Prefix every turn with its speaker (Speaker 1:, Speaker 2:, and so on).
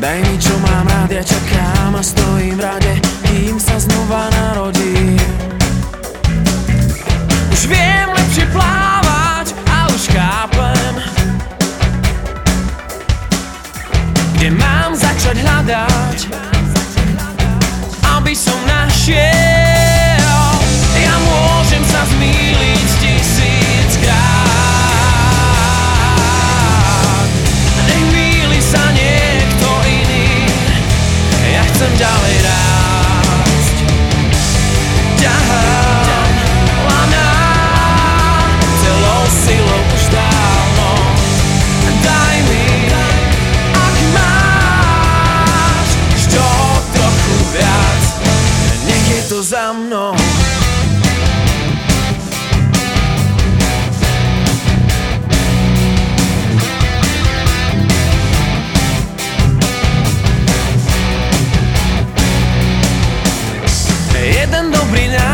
Speaker 1: Daj mi, čo mám rád, ja čakám a stojím v rade, kým sa znova narodím. Už viem lepšie plávať a už chápem, kde mám začať hľadať, aby som našiel. Ja môžem sa zmýliť 1000-krát, nech mýli sa niekto iný, ja chcem ďalej rásť. Ťahám lana celou silou už dávno. Daj mi, ak máš ešte trochu viac, nech je to za mnou. Jeden dobrý